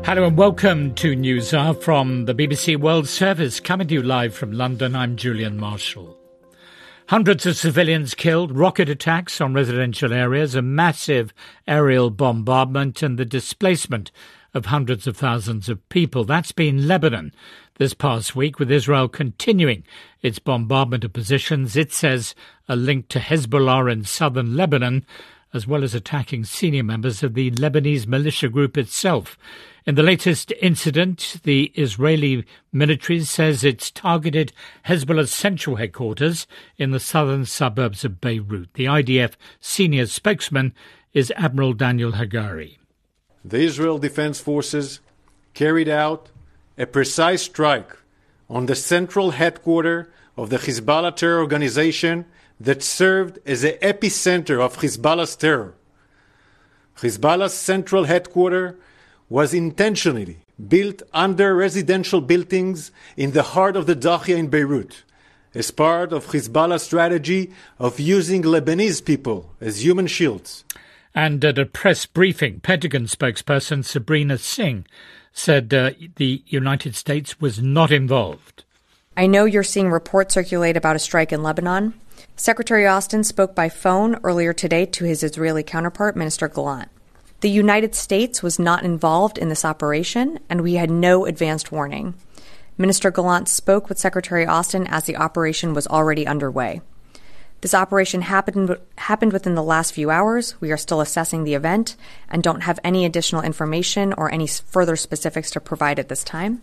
Hello and welcome to News Hour from the BBC World Service, coming to you live from London. I'm Julian Marshall. Hundreds of civilians killed, rocket attacks on residential areas, a massive aerial bombardment and the displacement of hundreds of thousands of people. That's been Lebanon this past week, with Israel continuing its bombardment of positions it says are linked to Hezbollah in southern Lebanon, as well as attacking senior members of the Lebanese militia group itself. In the latest incident, the Israeli military says it's targeted Hezbollah's central headquarters in the southern suburbs of Beirut. The IDF senior spokesman is Admiral Daniel Hagari. The Israel Defense Forces carried out a precise strike on the central headquarters of the Hezbollah terror organization that served as the epicenter of Hezbollah's terror. Hezbollah's central headquarters was intentionally built under residential buildings in the heart of the Dahia in Beirut, as part of Hezbollah's strategy of using Lebanese people as human shields. And at a press briefing, Pentagon spokesperson Sabrina Singh said the United States was not involved. I know you're seeing reports circulate about a strike in Lebanon. Secretary Austin spoke by phone earlier today to his Israeli counterpart, Minister Gallant. The United States was not involved in this operation, and we had no advanced warning. Minister Gallant spoke with Secretary Austin as the operation was already underway. This operation happened within the last few hours. We are still assessing the event and don't have any additional information or any further specifics to provide at this time.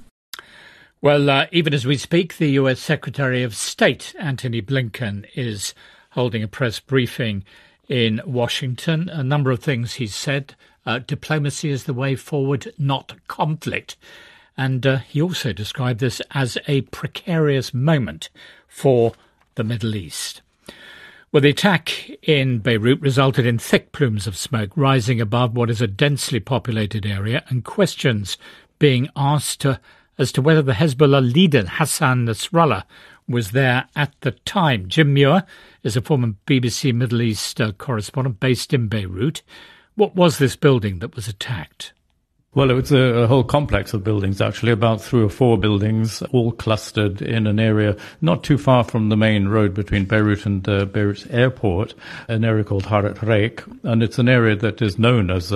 Well, even as we speak, the U.S. Secretary of State, Antony Blinken, is holding a press briefing in Washington. A number of things he said. Diplomacy is the way forward, not conflict. And he also described this as a precarious moment for the Middle East. Well, the attack in Beirut resulted in thick plumes of smoke rising above what is a densely populated area, and questions being asked as to whether the Hezbollah leader Hassan Nasrallah was there at the time. Jim Muir is a former BBC Middle East correspondent based in Beirut. What was this building that was attacked? Well, it was a whole complex of buildings, actually, about 3 or 4 buildings, all clustered in an area not too far from the main road between Beirut and Beirut's airport, an area called Haret Reik. And it's an area that is known as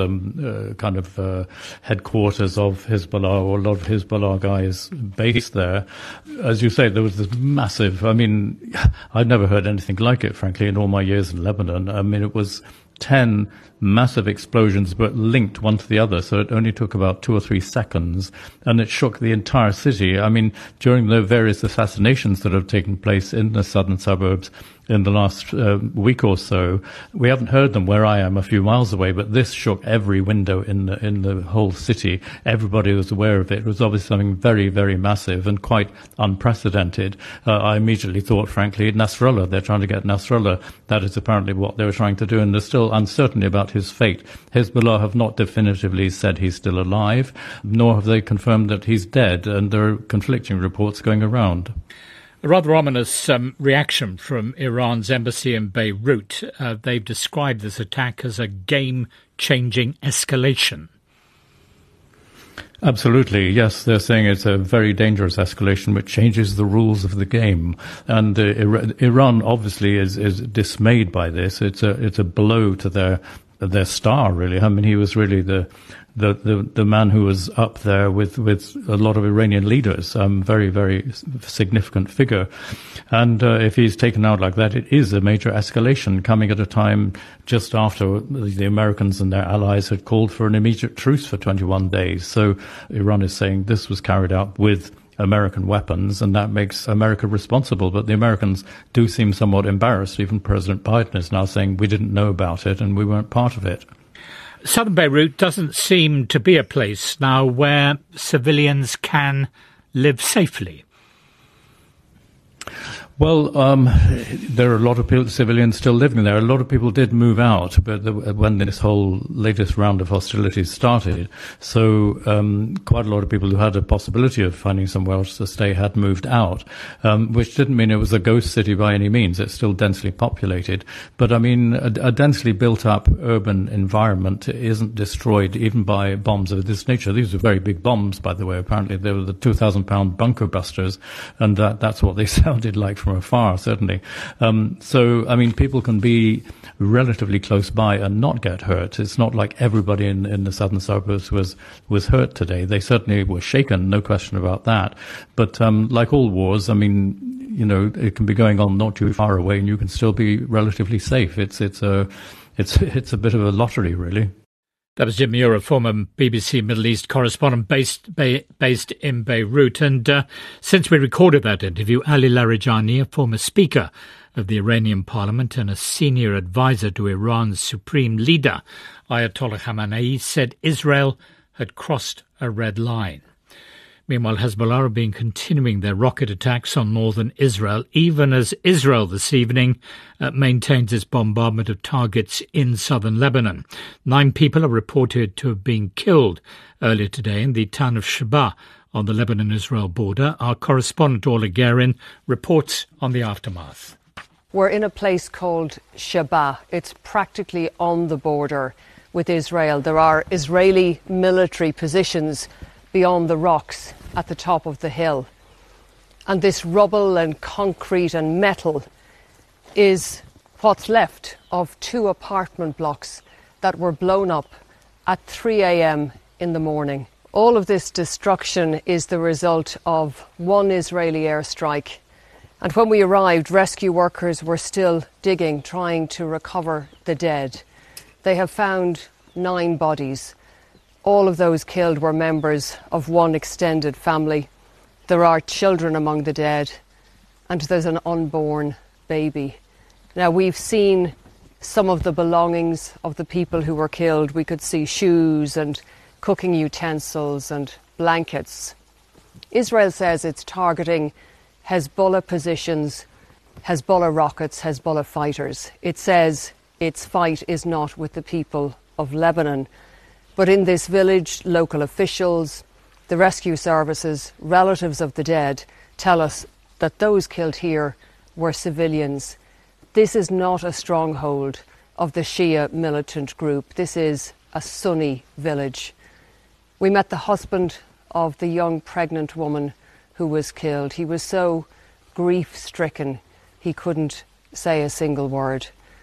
headquarters of Hezbollah, or a lot of Hezbollah guys based there. As you say, there was this massive, I've never heard anything like it, frankly, in all my years in Lebanon. It was 10 massive explosions, but linked one to the other, so it only took about 2 or 3 seconds, and it shook the entire city. During the various assassinations that have taken place in the southern suburbs in the last week or so, we haven't heard them where I am, a few miles away, but this shook every window in the whole city. Everybody was aware of it. It was obviously something very, very massive and quite unprecedented. I immediately thought, frankly, Nasrallah. They're trying to get Nasrallah. That is apparently what they were trying to do, and there's still uncertainty about his fate. Hezbollah have not definitively said he's still alive, nor have they confirmed that he's dead, and there are conflicting reports going around. A rather ominous reaction from Iran's embassy in Beirut. They've described this attack as a game-changing escalation. Absolutely, yes. They're saying it's a very dangerous escalation which changes the rules of the game. And Iran obviously is dismayed by this. It's a blow to their star, really. He was really the man who was up there with a lot of Iranian leaders, very, very significant figure. And if he's taken out like that, it is a major escalation coming at a time just after the Americans and their allies had called for an immediate truce for 21 days. So Iran is saying this was carried out with American weapons, and that makes America responsible. But the Americans do seem somewhat embarrassed. Even President Biden is now saying we didn't know about it and we weren't part of it. Southern Beirut doesn't seem to be a place now where civilians can live safely. Well, there are a lot of civilians still living there. A lot of people did move out, but when this whole latest round of hostilities started, so quite a lot of people who had a possibility of finding somewhere else to stay had moved out, which didn't mean it was a ghost city by any means. It's still densely populated. But, I mean, a densely built-up urban environment isn't destroyed even by bombs of this nature. These are very big bombs, by the way. Apparently, they were the 2,000-pound bunker busters, and that's what they sounded like from afar, certainly. So, I mean, people can be relatively close by and not get hurt. It's not like everybody in the southern suburbs was hurt today. They certainly were shaken, no question about that. But like all wars, I mean, you know, it can be going on not too far away, and you can still be relatively safe. It's a bit of a lottery, really. That was Jim Muir, a former BBC Middle East correspondent based in Beirut. And since we recorded that interview, Ali Larijani, a former speaker of the Iranian parliament and a senior advisor to Iran's supreme leader, Ayatollah Khamenei, said Israel had crossed a red line. Meanwhile, Hezbollah have been continuing their rocket attacks on northern Israel, even as Israel this evening maintains its bombardment of targets in southern Lebanon. 9 people are reported to have been killed earlier today in the town of Sheba on the Lebanon-Israel border. Our correspondent, Orla Guerin, reports on the aftermath. We're in a place called Sheba. It's practically on the border with Israel. There are Israeli military positions beyond the rocks at the top of the hill. And this rubble and concrete and metal is what's left of 2 apartment blocks that were blown up at 3 a.m. in the morning. All of this destruction is the result of one Israeli airstrike. And when we arrived, rescue workers were still digging, trying to recover the dead. They have found 9 bodies. All of those killed were members of one extended family. There are children among the dead, and there's an unborn baby. Now, we've seen some of the belongings of the people who were killed. We could see shoes and cooking utensils and blankets. Israel says it's targeting Hezbollah positions, Hezbollah rockets, Hezbollah fighters. It says its fight is not with the people of Lebanon. But in this village, local officials, the rescue services, relatives of the dead tell us that those killed here were civilians. This is not a stronghold of the Shia militant group. This is a Sunni village. We met the husband of the young pregnant woman who was killed. He was so grief-stricken he couldn't say a single word.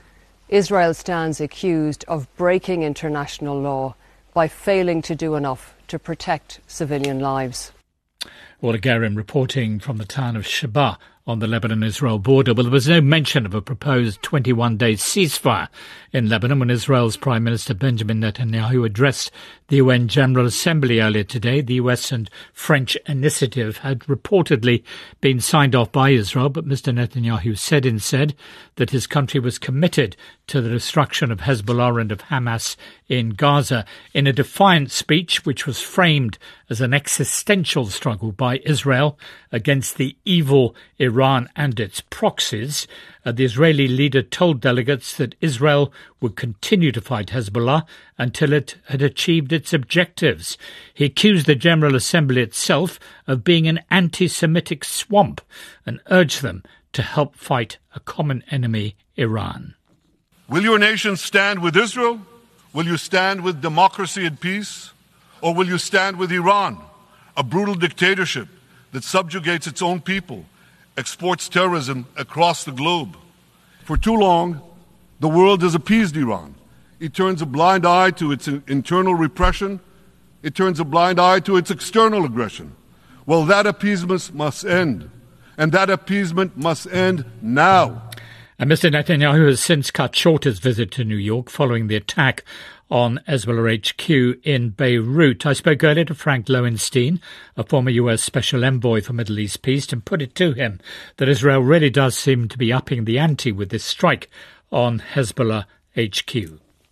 Israel stands accused of breaking international law by failing to do enough to protect civilian lives. Orla Guerin reporting from the town of Sheba on the Lebanon-Israel border. Well, there was no mention of a proposed 21-day ceasefire in Lebanon when Israel's Prime Minister Benjamin Netanyahu addressed the UN General Assembly earlier today. The US and French initiative had reportedly been signed off by Israel, but Mr. Netanyahu said instead that his country was committed to the destruction of Hezbollah and of Hamas in Gaza. In a defiant speech, which was framed as an existential struggle by Israel against the evil Iran and its proxies, the Israeli leader told delegates that Israel would continue to fight Hezbollah until it had achieved its objectives. He accused the General Assembly itself of being an anti-Semitic swamp and urged them to help fight a common enemy, Iran. Will your nation stand with Israel? Will you stand with democracy and peace? Or will you stand with Iran, a brutal dictatorship that subjugates its own people, exports terrorism across the globe? For too long, the world has appeased Iran. It turns a blind eye to its internal repression. It turns a blind eye to its external aggression. Well, that appeasement must end. And that appeasement must end now. And Mr. Netanyahu has since cut short his visit to New York following the attack on Hezbollah HQ in Beirut. I spoke earlier to Frank Lowenstein, a former US Special Envoy for Middle East Peace, and put it to him that Israel really does seem to be upping the ante with this strike on Hezbollah HQ.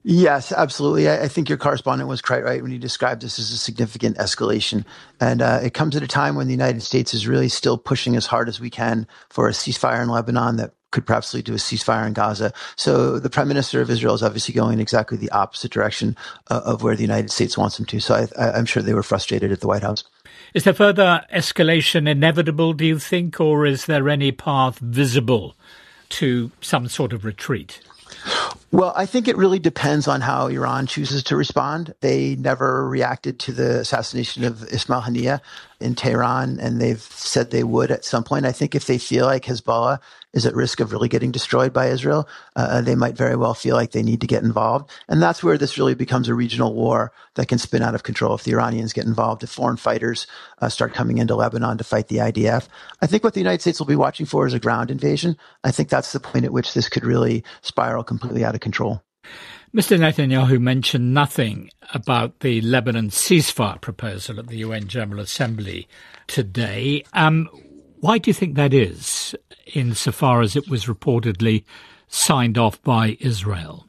Yes, absolutely. I think your correspondent was quite right when he described this as a significant escalation. And it comes at a time when the United States is really still pushing as hard as we can for a ceasefire in Lebanon that could perhaps lead to a ceasefire in Gaza. So the Prime Minister of Israel is obviously going in exactly the opposite direction of where the United States wants him to. So I'm sure they were frustrated at the White House. Is there further escalation inevitable, do you think, or is there any path visible to some sort of retreat? Well, I think it really depends on how Iran chooses to respond. They never reacted to the assassination of Ismail Haniyeh in Tehran, and they've said they would at some point. I think if they feel like Hezbollah is at risk of really getting destroyed by Israel, they might very well feel like they need to get involved. And that's where this really becomes a regional war that can spin out of control if the Iranians get involved, if foreign fighters start coming into Lebanon to fight the IDF. I think what the United States will be watching for is a ground invasion. I think that's the point at which this could really spiral completely out of control. Mr. Netanyahu mentioned nothing about the Lebanon ceasefire proposal at the UN General Assembly today. Why do you think that is, insofar as it was reportedly signed off by Israel?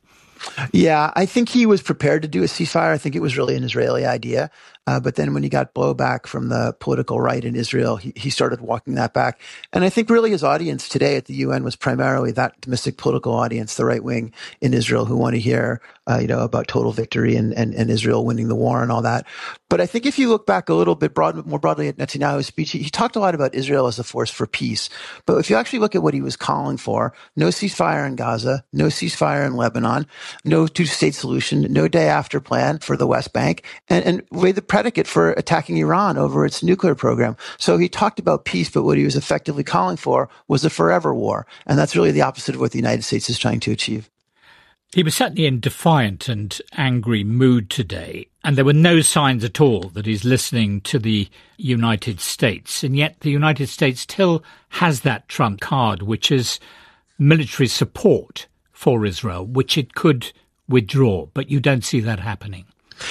Yeah, I think he was prepared to do a ceasefire. I think it was really an Israeli idea. But then when he got blowback from the political right in Israel, he started walking that back. And I think really his audience today at the UN was primarily that domestic political audience, the right wing in Israel, who want to hear, about total victory and Israel winning the war and all that. But I think if you look back a little bit more broadly at Netanyahu's speech, he talked a lot about Israel as a force for peace. But if you actually look at what he was calling for, no ceasefire in Gaza, no ceasefire in Lebanon, no two-state solution, no day-after plan for the West Bank, and laid the predicate for attacking Iran over its nuclear program. So he talked about peace, but what he was effectively calling for was a forever war. And that's really the opposite of what the United States is trying to achieve. He was certainly in defiant and angry mood today, and there were no signs at all that he's listening to the United States. And yet the United States still has that trump card, which is military support for Israel, which it could withdraw. But you don't see that happening.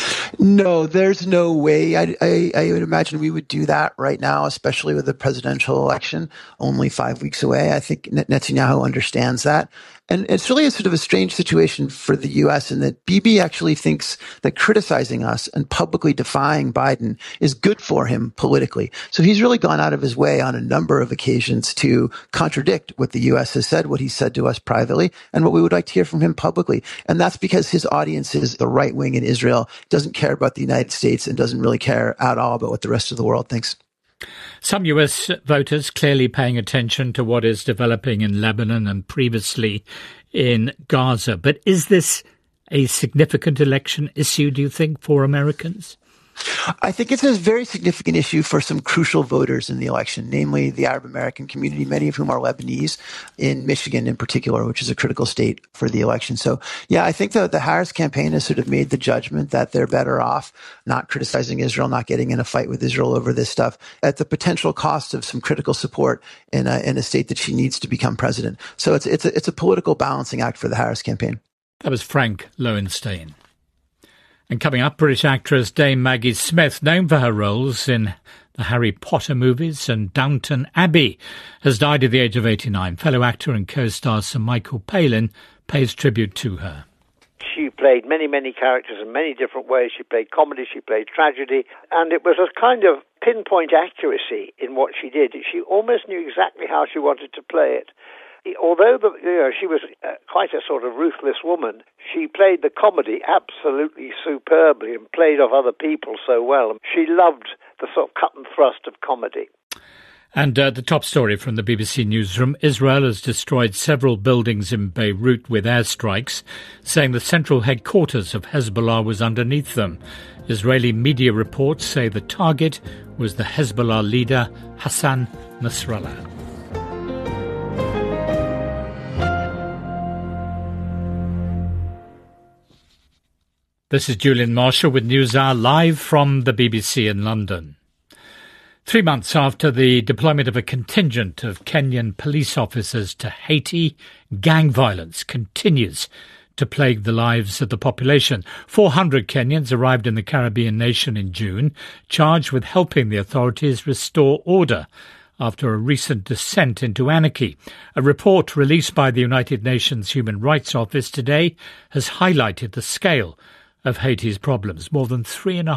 No, there's no way. I would imagine we would do that right now, especially with the presidential election only 5 weeks away. I think Netanyahu understands that. And it's really a sort of a strange situation for the U.S. in that Bibi actually thinks that criticizing us and publicly defying Biden is good for him politically. So he's really gone out of his way on a number of occasions to contradict what the U.S. has said, what he said to us privately, and what we would like to hear from him publicly. And that's because his audience is the right wing in Israel, doesn't care about the United States and doesn't really care at all about what the rest of the world thinks. Some US voters clearly paying attention to what is developing in Lebanon and previously in Gaza. But is this a significant election issue, do you think, for Americans? I think it's a very significant issue for some crucial voters in the election, namely the Arab American community, many of whom are Lebanese, in Michigan in particular, which is a critical state for the election. So, yeah, I think the Harris campaign has sort of made the judgment that they're better off not criticizing Israel, not getting in a fight with Israel over this stuff, at the potential cost of some critical support in a state that she needs to become president. So it's a political balancing act for the Harris campaign. That was Frank Lowenstein. And coming up, British actress Dame Maggie Smith, known for her roles in the Harry Potter movies and Downton Abbey, has died at the age of 89. Fellow actor and co-star Sir Michael Palin pays tribute to her. She played many, many characters in many different ways. She played comedy, she played tragedy, and it was a kind of pinpoint accuracy in what she did. She almost knew exactly how she wanted to play it. Although she was quite a sort of ruthless woman, she played the comedy absolutely superbly and played off other people so well. She loved the sort of cut and thrust of comedy. And the top story from the BBC Newsroom, Israel has destroyed several buildings in Beirut with airstrikes, saying the central headquarters of Hezbollah was underneath them. Israeli media reports say the target was the Hezbollah leader Hassan Nasrallah. This is Julian Marshall with NewsHour live from the BBC in London. 3 months after the deployment of a contingent of Kenyan police officers to Haiti, gang violence continues to plague the lives of the population. 400 Kenyans arrived in the Caribbean nation in June, charged with helping the authorities restore order after a recent descent into anarchy. A report released by the United Nations Human Rights Office today has highlighted the scale of Haiti's problems. More than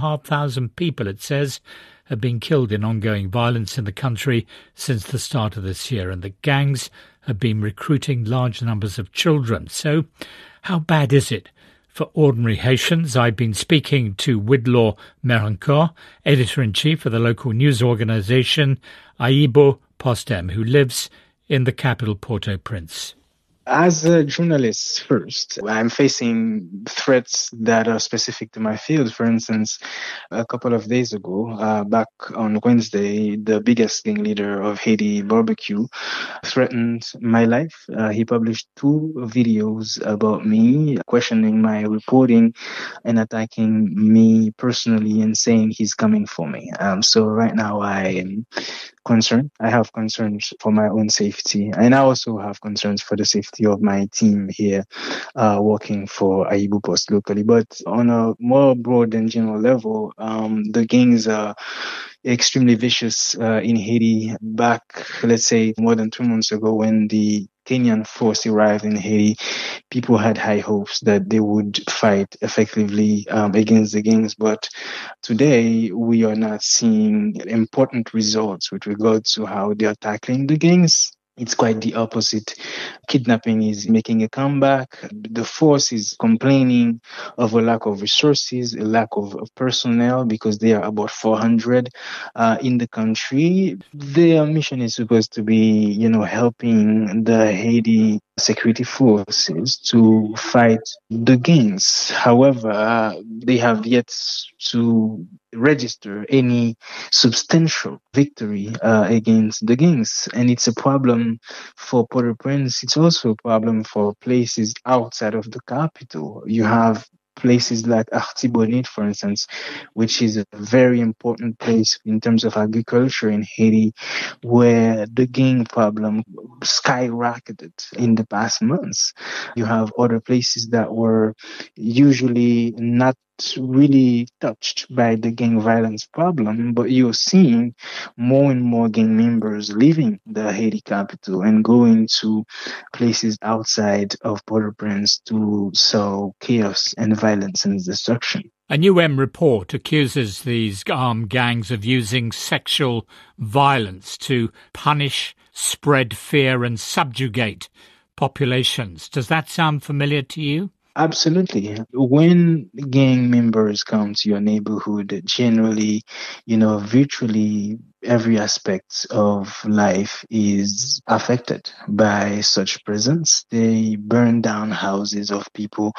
3,500 people, it says, have been killed in ongoing violence in the country since the start of this year, and the gangs have been recruiting large numbers of children. So how bad is it for ordinary Haitians? I've been speaking to Widlaw Merencourt, editor-in-chief of the local news organisation Aibo Postem, who lives in the capital Port-au-Prince. As a journalist first, I'm facing threats that are specific to my field. For instance, a couple of days ago, back on Wednesday, the biggest gang leader of Haiti, Barbecue, threatened my life. He published 2 videos about me, questioning my reporting and attacking me personally and saying he's coming for me. So right now I am concerned. I have concerns for my own safety, and I also have concerns for the safety of my team here working for Aibo Post locally. But on a more broad and general level, the gangs are extremely vicious in Haiti. Back, let's say, more than 2 months ago, when the Kenyan force arrived in Haiti, people had high hopes that they would fight effectively against the gangs. But today, we are not seeing important results with regards to how they are tackling the gangs. It's quite the opposite. Kidnapping is making a comeback. The force is complaining of a lack of resources, a lack of personnel, because they are about 400 in the country. Their mission is supposed to be, helping the Haiti security forces to fight the gangs. However, they have yet to register any substantial victory against the gangs. And it's a problem for Port-au-Prince. It's also a problem for places outside of the capital. You have places like Artibonite, for instance, which is a very important place in terms of agriculture in Haiti, where the gang problem skyrocketed in the past months. You have other places that were usually not really touched by the gang violence problem, but you're seeing more and more gang members leaving the Haiti capital and going to places outside of Port-au-Prince to sow chaos and violence and destruction. A UN report accuses these armed gangs of using sexual violence to punish, spread fear and subjugate populations. Does that sound familiar to you? Absolutely. When gang members come to your neighborhood, generally, virtually every aspect of life is affected by such presence. They burn down houses of people.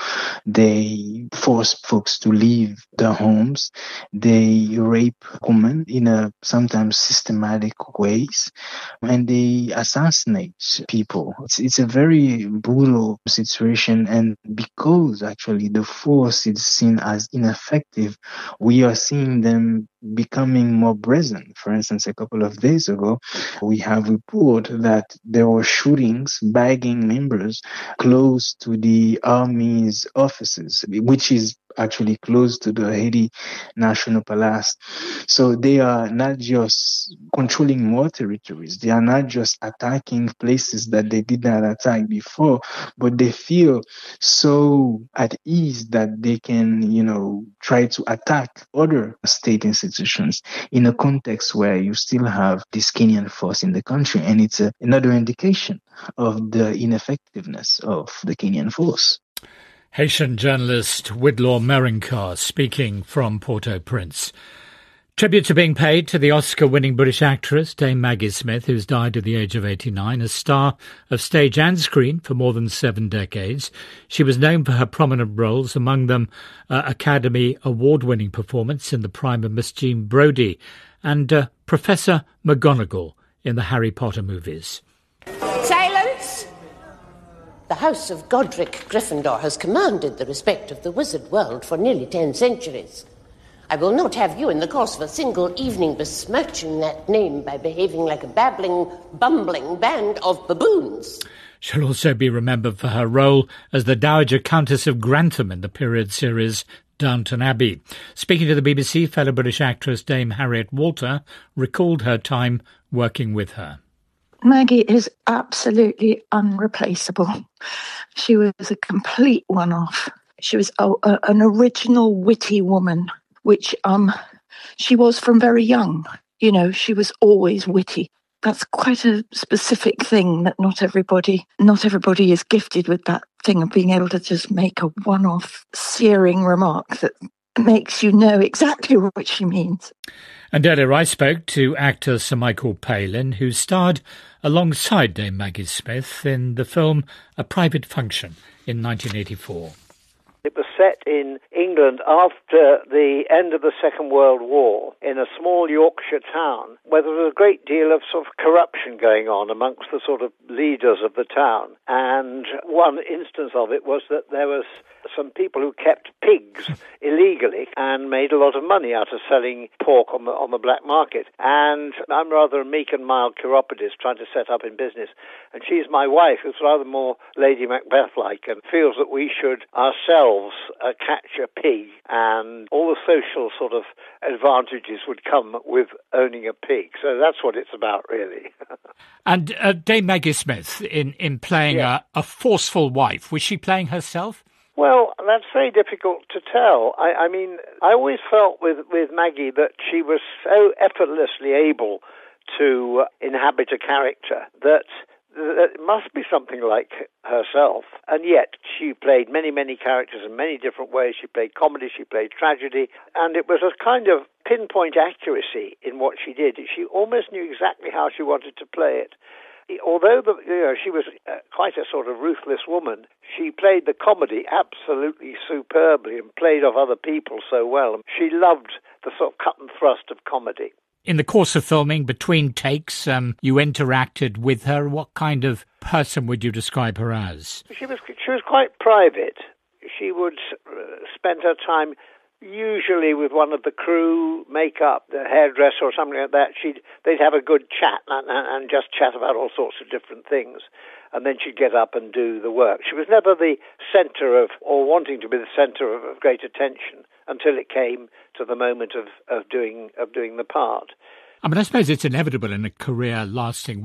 They force folks to leave their homes. They rape women in a sometimes systematic ways, and they assassinate people. It's a very brutal situation, and because actually the force is seen as ineffective, we are seeing them becoming more brazen. For instance, a couple of days ago, we have reported that there were shootings by gang members close to the army's offices, which is actually close to the Haiti National Palace. So they are not just controlling more territories. They are not just attacking places that they did not attack before, but they feel so at ease that they can, try to attack other state institutions in a context where you still have this Kenyan force in the country. And it's another indication of the ineffectiveness of the Kenyan force. Haitian journalist Widlaw Merencourt speaking from Port-au-Prince. Tributes are being paid to the Oscar-winning British actress Dame Maggie Smith, who's died at the age of 89, a star of stage and screen for more than 7 decades. She was known for her prominent roles, among them Academy Award-winning performance in The Prime of Miss Jean Brodie and Professor McGonagall in the Harry Potter movies. Silence! The House of Godric Gryffindor has commanded the respect of the wizard world for nearly 10 centuries. I will not have you in the course of a single evening besmirching that name by behaving like a babbling, bumbling band of baboons. She'll also be remembered for her role as the Dowager Countess of Grantham in the period series Downton Abbey. Speaking to the BBC, fellow British actress Dame Harriet Walter recalled her time working with her. Maggie is absolutely unreplaceable. She was a complete one-off. She was an original, witty woman, which she was from very young. You know, she was always witty. That's quite a specific thing that not everybody is gifted with, that thing of being able to just make a one-off searing remark that makes you know exactly what she means. And earlier I spoke to actor Sir Michael Palin, who starred alongside Dame Maggie Smith in the film A Private Function in 1984. It was set in England after the end of the Second World War in a small Yorkshire town where there was a great deal of sort of corruption going on amongst the sort of leaders of the town. And one instance of it was that there was some people who kept pigs illegally and made a lot of money out of selling pork on the black market. And I'm rather a meek and mild chiropodist trying to set up in business. And she's my wife, who's rather more Lady Macbeth-like and feels that we should ourselves catch a pig, and all the social sort of advantages would come with owning a pig. So that's what it's about, really. And Dame Maggie Smith, in playing a forceful wife, was she playing herself? Well, that's very difficult to tell. I mean, I always felt with Maggie that she was so effortlessly able to inhabit a character that it must be something like herself. And yet she played many, many characters in many different ways. She played comedy, she played tragedy, and it was a kind of pinpoint accuracy in what she did. She almost knew exactly how she wanted to play it. Although she was quite a sort of ruthless woman, she played the comedy absolutely superbly and played off other people so well. She loved the sort of cut and thrust of comedy. In the course of filming, between takes, you interacted with her. What kind of person would you describe her as? She was quite private. She would spend her time usually with one of the crew, makeup, the hairdresser or something like that. They'd have a good chat and just chat about all sorts of different things. And then she'd get up and do the work. She was never the centre of, or wanting to be the centre of great attention until it came to the moment of doing the part. I mean, I suppose it's inevitable in a career lasting,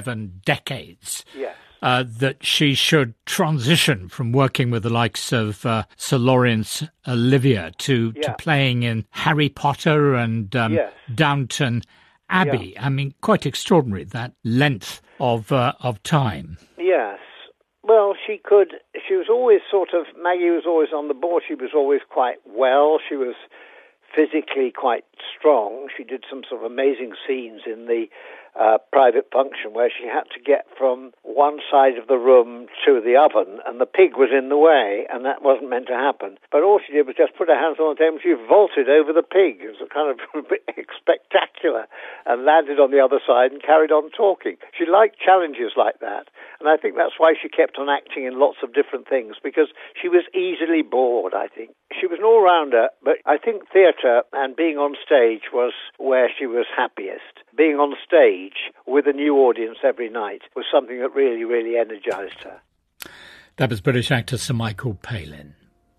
7 decades? Yes. That she should transition from working with the likes of Sir Laurence Olivier to playing in Harry Potter and Downton Abbey. Yeah. I mean, quite extraordinary, that length of time. Yes. Well, she was always Maggie was always on the board. She was always quite well. She was physically quite strong. She did some sort of amazing scenes in the private function where she had to get from one side of the room to the oven, and the pig was in the way, and that wasn't meant to happen. But all she did was just put her hands on the table and she vaulted over the pig. It was kind of a bit spectacular, and landed on the other side and carried on talking. She liked challenges like that, and I think that's why she kept on acting in lots of different things, because she was easily bored, I think. She was an all-rounder, but I think theatre and being on stage was where she was happiest. Being on stage with a new audience every night was something that really, really energised her. That was British actor Sir Michael Palin.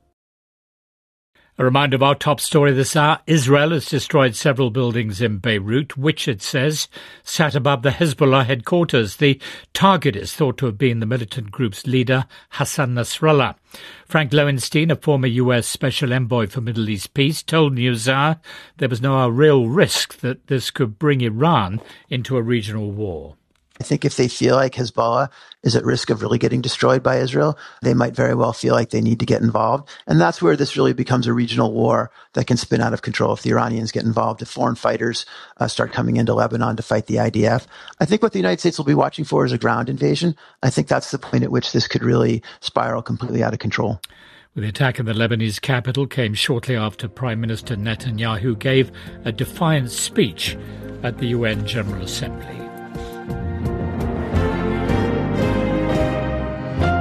A reminder of our top story this hour. Israel has destroyed several buildings in Beirut, which, it says, sat above the Hezbollah headquarters. The target is thought to have been the militant group's leader, Hassan Nasrallah. Frank Lowenstein, a former US Special Envoy for Middle East Peace, told NewsHour there was no real risk that this could bring Iran into a regional war. I think if they feel like Hezbollah is at risk of really getting destroyed by Israel, they might very well feel like they need to get involved. And that's where this really becomes a regional war that can spin out of control if the Iranians get involved, if foreign fighters start coming into Lebanon to fight the IDF. I think what the United States will be watching for is a ground invasion. I think that's the point at which this could really spiral completely out of control. The attack in the Lebanese capital came shortly after Prime Minister Netanyahu gave a defiant speech at the UN General Assembly.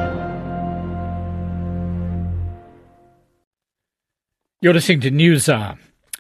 You're listening to NewsHour.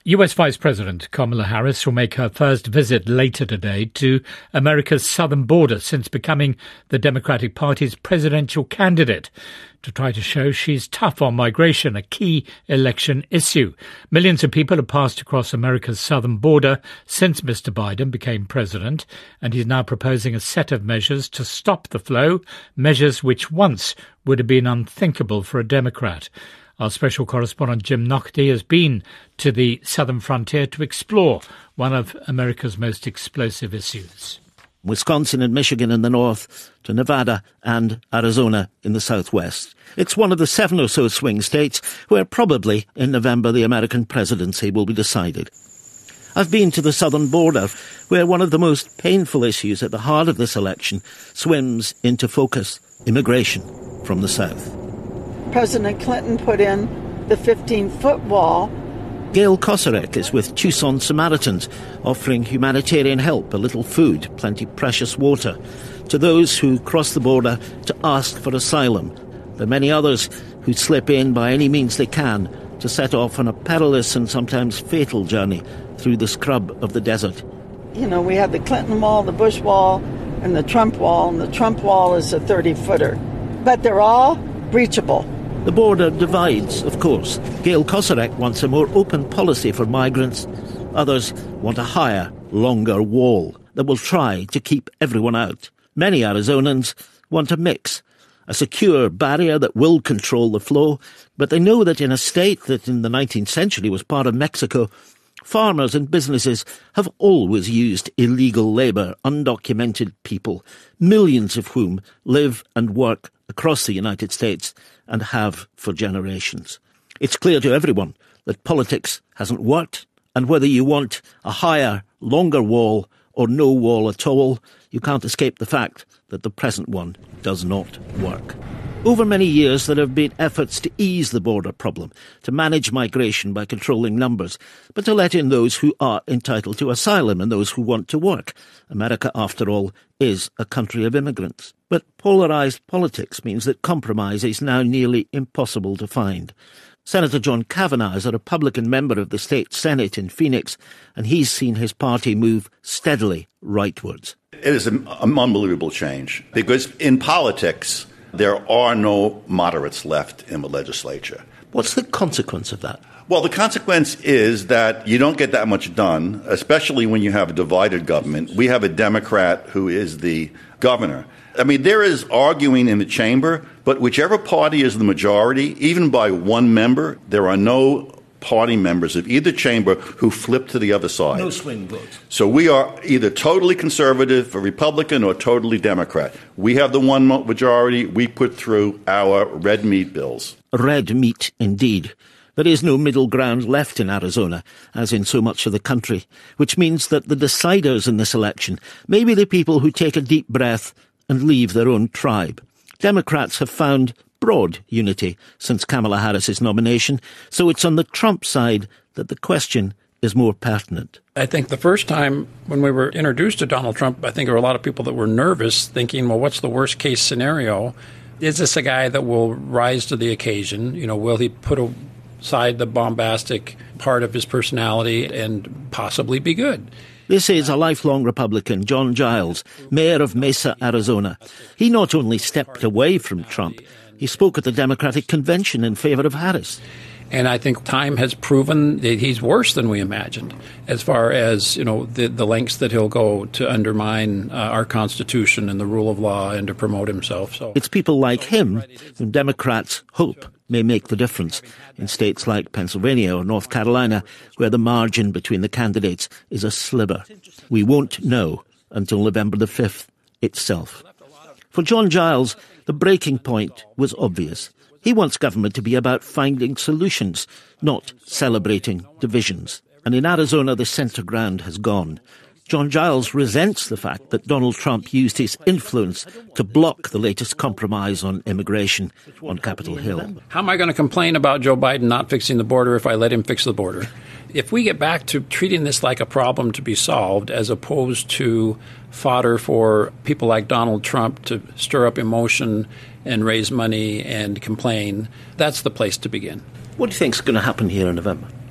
US Vice President Kamala Harris will make her first visit later today to America's southern border since becoming the Democratic Party's presidential candidate to try to show she's tough on migration, a key election issue. Millions of people have passed across America's southern border since Mr. Biden became president, and he's now proposing a set of measures to stop the flow, measures which once would have been unthinkable for a Democrat. Our special correspondent Jim Naughtie has been to the southern frontier to explore one of America's most explosive issues. Wisconsin and Michigan in the north, to Nevada and Arizona in the southwest. It's one of the 7 or so swing states where probably in November the American presidency will be decided. I've been to the southern border, where one of the most painful issues at the heart of this election swims into focus: immigration from the south. President Clinton put in the 15-foot wall. Gail Koserek is with Tucson Samaritans, offering humanitarian help, a little food, plenty precious water, to those who cross the border to ask for asylum. There are many others who slip in by any means they can to set off on a perilous and sometimes fatal journey through the scrub of the desert. You know, we have the Clinton wall, the Bush wall, and the Trump wall, and the Trump wall is a 30-footer. But they're all breachable. The border divides, of course. Gail Koserek wants a more open policy for migrants. Others want a higher, longer wall that will try to keep everyone out. Many Arizonans want a mix, a secure barrier that will control the flow, but they know that in a state that in the 19th century was part of Mexico, farmers and businesses have always used illegal labour, undocumented people, millions of whom live and work across the United States and have for generations. It's clear to everyone that politics hasn't worked, and whether you want a higher, longer wall or no wall at all, you can't escape the fact that the present one does not work. Over many years, there have been efforts to ease the border problem, to manage migration by controlling numbers, but to let in those who are entitled to asylum and those who want to work. America, after all, is a country of immigrants. But polarised politics means that compromise is now nearly impossible to find. Senator John Kavanagh is a Republican member of the state Senate in Phoenix, and he's seen his party move steadily rightwards. It is an unbelievable change, because in politics, there are no moderates left in the legislature. What's the consequence of that? Well, the consequence is that you don't get that much done, especially when you have a divided government. We have a Democrat who is the governor. I mean, there is arguing in the chamber, but whichever party is the majority, even by one member, there are no party members of either chamber who flip to the other side. No swing votes. So we are either totally conservative or Republican or totally Democrat. We have the one majority. We put through our red meat bills. Red meat, indeed. There is no middle ground left in Arizona, as in so much of the country, which means that the deciders in this election may be the people who take a deep breath and leave their own tribe. Democrats have found broad unity since Kamala Harris's nomination, so it's on the Trump side that the question is more pertinent. I think the first time when we were introduced to Donald Trump, I think there were a lot of people that were nervous, thinking, well, what's the worst case scenario? Is this a guy that will rise to the occasion? You know, will he put aside the bombastic part of his personality and possibly be good? This is a lifelong Republican, John Giles, mayor of Mesa, Arizona. He not only stepped away from Trump, he spoke at the Democratic convention in favor of Harris. And I think time has proven that he's worse than we imagined, as far as, you know, the lengths that he'll go to undermine our Constitution and the rule of law and to promote himself. So it's people like him whom Democrats hope may make the difference in states like Pennsylvania or North Carolina, where the margin between the candidates is a sliver. We won't know until November the 5th itself. For John Giles, the breaking point was obvious. He wants government to be about finding solutions, not celebrating divisions. And in Arizona, the centre ground has gone. John Giles resents the fact that Donald Trump used his influence to block the latest compromise on immigration on Capitol Hill. How am I going to complain about Joe Biden not fixing the border if I let him fix the border? If we get back to treating this like a problem to be solved as opposed to fodder for people like Donald Trump to stir up emotion and raise money and complain, that's the place to begin. What do you think is going to happen here in November?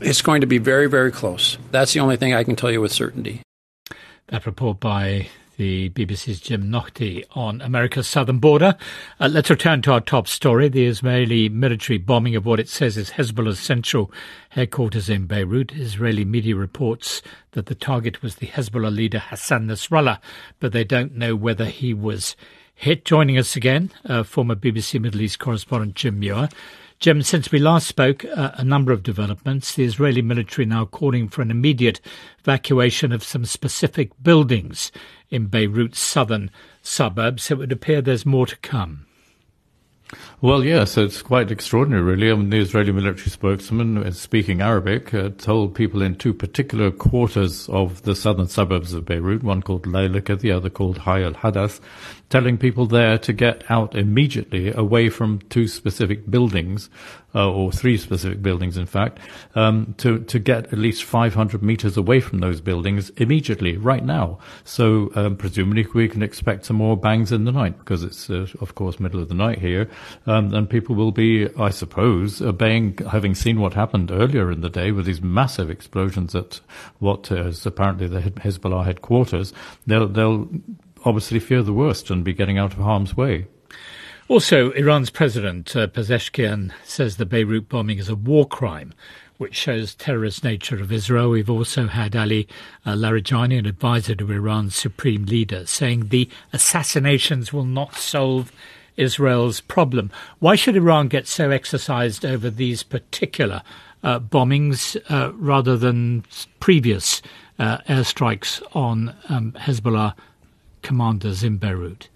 It's going to be very, very close. That's the only thing I can tell you with certainty. That report by the BBC's Jim Naughtie on America's southern border. Let's return to our top story, the Israeli military bombing of what it says is Hezbollah's central headquarters in Beirut. Israeli media reports that the target was the Hezbollah leader Hassan Nasrallah, but they don't know whether he was hit. Joining us again, former BBC Middle East correspondent Jim Muir. Jim, since we last spoke, a number of developments. The Israeli military now calling for an immediate evacuation of some specific buildings in Beirut's southern suburbs. So it would appear there's more to come. Well, yes, it's quite extraordinary, really. I mean, the Israeli military spokesman, speaking Arabic, told people in two particular quarters of the southern suburbs of Beirut, one called Laylaka, the other called Hay al-Hadath, telling people there to get out immediately away from two specific buildings, or three specific buildings, in fact, to get at least 500 meters away from those buildings immediately, right now. So presumably we can expect some more bangs in the night, because it's, of course, middle of the night here. And people will be, I suppose, obeying, having seen what happened earlier in the day with these massive explosions at what is apparently the Hezbollah headquarters. They'll obviously fear the worst and be getting out of harm's way. Also, Iran's President Pezeshkian says the Beirut bombing is a war crime, which shows terrorist nature of Israel. We've also had Ali Larijani, an advisor to Iran's supreme leader, saying the assassinations will not solve Israel's problem. Why should Iran get so exercised over these particular bombings rather than previous airstrikes on Hezbollah commanders in Beirut?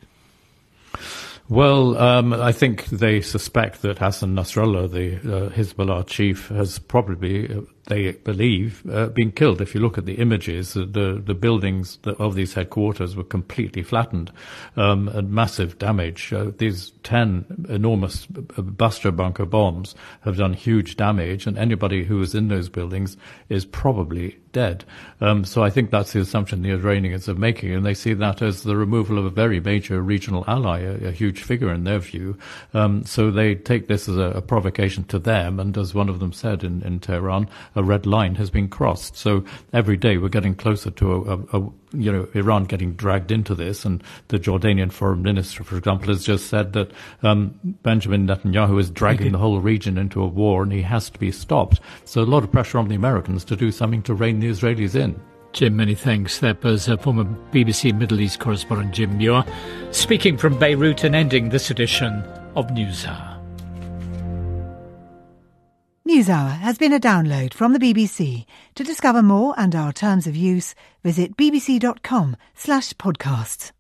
Well, I think they suspect that Hassan Nasrallah, the Hezbollah chief, has probably, they believe, been killed. If you look at the images, the buildings of these headquarters were completely flattened, and massive damage. These 10 enormous Basra bunker bombs have done huge damage, and anybody who was in those buildings is probably dead. So I think that's the assumption the Iranians are making, and they see that as the removal of a very major regional ally, a huge figure in their view. So they take this as a provocation to them, and as one of them said in Tehran, a red line has been crossed. So every day we're getting closer to Iran getting dragged into this. And the Jordanian foreign minister, for example, has just said that Benjamin Netanyahu is dragging the whole region into a war, and he has to be stopped. So a lot of pressure on the Americans to do something to rein the Israelis in. Jim, many thanks. That was former BBC Middle East correspondent Jim Muir speaking from Beirut and ending this edition of NewsHour. NewsHour has been a download from the BBC. To discover more and our terms of use, visit bbc.com/podcasts.